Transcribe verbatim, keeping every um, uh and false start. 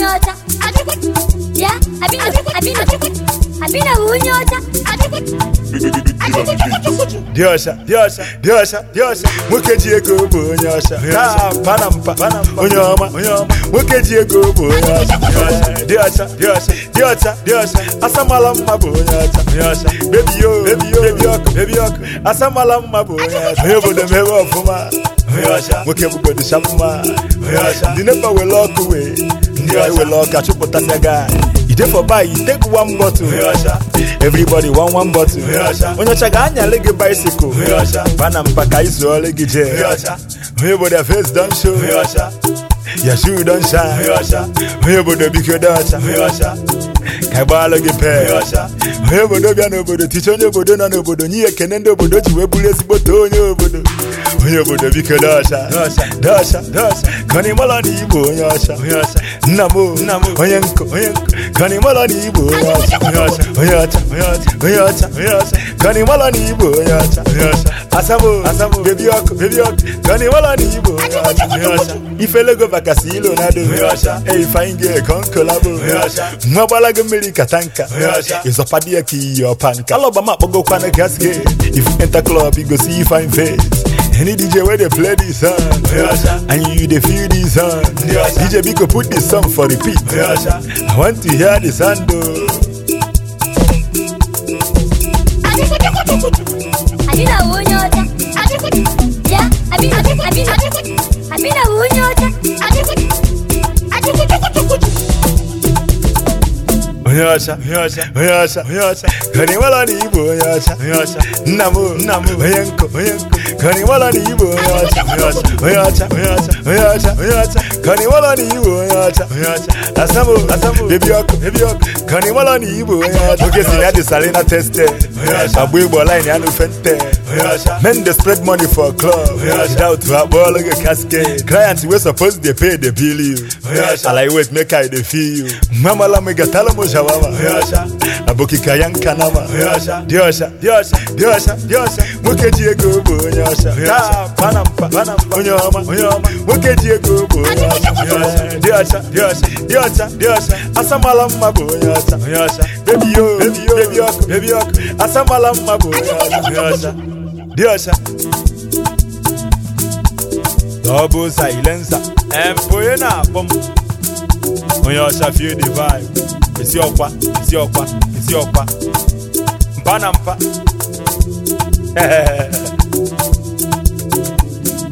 unyota. Yeah, Abina, Abina, Abina unyota. Diosha, Diosha, Diosha, Diosha. Mukeji ego bonyosha. Ta panampa, onyoma, onyoma. Mukeji ego bonyosha. Diosha, Diosha, Diosha, Diosha. Asamala mabonyosha. Diosha, baby yo, baby yo, baby yo, baby yo. Asamala mabonyosha. Hebo dem hebo fuma. Diosha, mukebu go di shapuma. Diosha, the never will lock away. Diosha will lock at you potata guy. You take for buy, you take one bottle. Everybody want one bottle. When you check on your leg bicycle, Panam Paka is all leg jet. Everybody face don't show. Your shoe don't shine. Everybody be your daughter. Kabala get paid. Everybody nobody teach on your bodo, nobody near Canada, but don't you ever let but on your bodo. Everybody be your daughter. Dasha, Dasha, Kanimala Nibo, Yasha, Namo, Namo, Oyanko, Oyanko, Kanimala Nibo, Yasha, Oyata, Oyata, Oyata, Oyata, Kanimala Nibo, Yasha, Asamo, Asamo, baby York, baby York, Kanimala Nibo, Yasha, if I go back a silo, Nado, Yasha, a fine girl, con collabo, Yasha, Mabalaga America Tanka, Yasha, is a padia key or panka, Alabama, go Pana Cascade. If you enter club, you go see fine face. Any D J where they play this song, and you they feel this song. D J Biko put this song for repeat. I want to hear the sound though. Abina unyota. Yeah, Abina, Abina, Abina unyota. Oyasha, Oyasha, Oyasha, Oyasha. Kanimala Nibo, Oyasha, Oyasha. Namo, Namo, Oyanko, Oyanko. Kanimala Nibo, Oyasha, Oyasha, Oyasha, Oyasha, Oyasha. Kanimala Nibo, Oyasha, Oyasha. Asamo, Asamo, baby York, baby York. Kanimala Nibo, Oyasha. Okay, see now the Salina tested. Oyasha, Abuibo line, Yanu Fente. Oyasha, men they spread money for a club. Oyasha, out to a ball like a cascade. Clients we supposed they pay the bill you. Oyasha, I like wait make I they feel you. Mama la me gatala mo shawama. Oyasha, Aboki kayanka nama. Oyasha, Diosha, Diosha, Diosha, Diosha. Mukeji ego bonyosha. Ta panampa, panampa. Onyoma, onyoma. Mukeji ego bonyosha. Diosha, Diosha, Diosha, Diosha. Asamala mabonyosha. Oyasha, baby yo, baby yo, baby yo, baby yo. Asamala mabonyosha. Oyasha, Diosha. Double silencer. Empoyena bom. Oyasha feel the vibe. It's your kwa, it's your kwa, it's your kwa. Mpanampa.